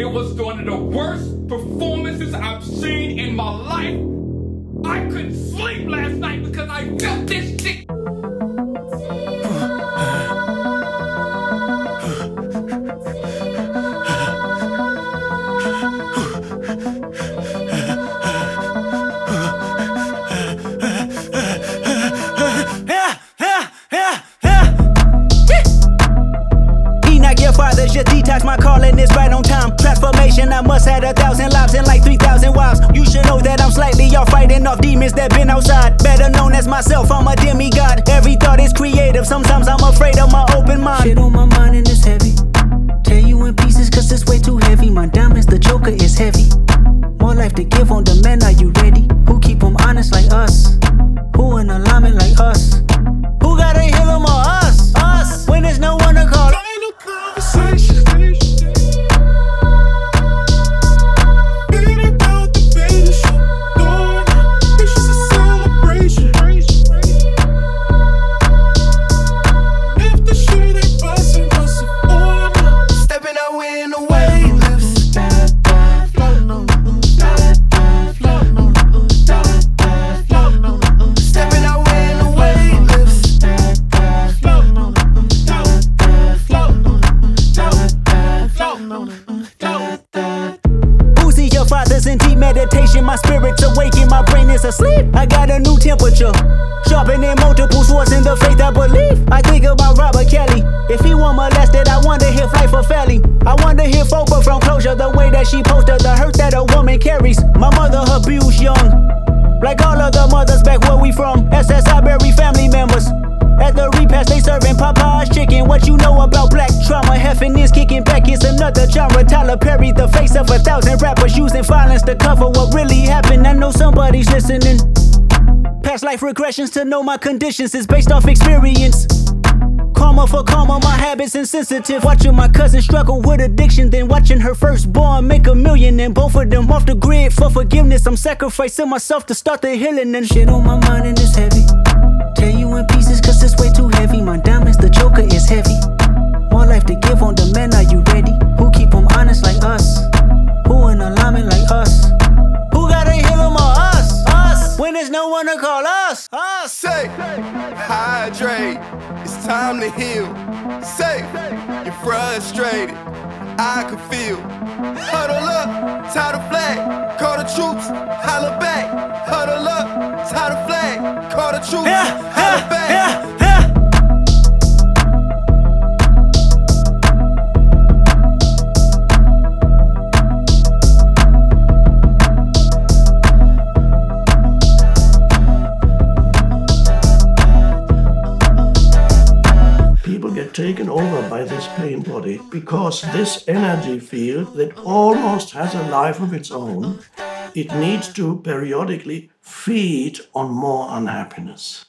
It was one of the worst performances I've seen in my life. I couldn't sleep last night because I felt this shit. Just detox, my calling is right on time. Transformation, I must have 1,000 lives and like 3,000 wives. You should know that I'm slightly off, fighting off demons that been outside. Better known as myself, I'm a demigod. Every thought is creative, sometimes I'm afraid of my open mind. Shit on my mind and it's heavy. Tear you in pieces cause it's way too heavy. My diamonds, the joker is heavy. More life to give on demand, are you ready? Who keep them honest like us? Who in alignment like us? Who gotta heal them or us? Us, when there's no one to call. Fathers in deep meditation, my spirit's awakened, my brain is asleep. I got a new temperature, sharpening multiple swords in the faith I believe. I think about Robert Kelly. If he were molested, I wonder if life for felling. I wonder if Oprah from Closure, the way that she posted the hurt that a woman carries. My mother abused young, like all of the mothers back where we from. SSI bury family members. At the repast they serving Popeye's chicken. What you know about black trauma? Heffing is kicking back, it's another genre. Tyler Perry, the face of 1,000 rappers using violence to cover what really happened. I know somebody's listening. Past life regressions to know my conditions is based off experience. Karma for karma, my habits insensitive. Watching my cousin struggle with addiction, then watching her firstborn make $1 million, and both of them off the grid for forgiveness. I'm sacrificing myself to start the healing, and shit on my mind and it's heavy. Tear you in pieces cause it's way too heavy. My diamonds, the joker is heavy. More life to give on demand, are you ready? Who keep them honest like us? Who in alignment like us? Who gotta heal them or us? Us, when there's no one to call us? Us. Say, hydrate, it's time to heal. Say, you're frustrated, I can feel. Huddle up, tie the flag, call the troops, holla back. Huddle up, tie the flag, call the troops, holla back. People get taken over by this pain body because this energy field that almost has a life of its own, it needs to periodically feed on more unhappiness.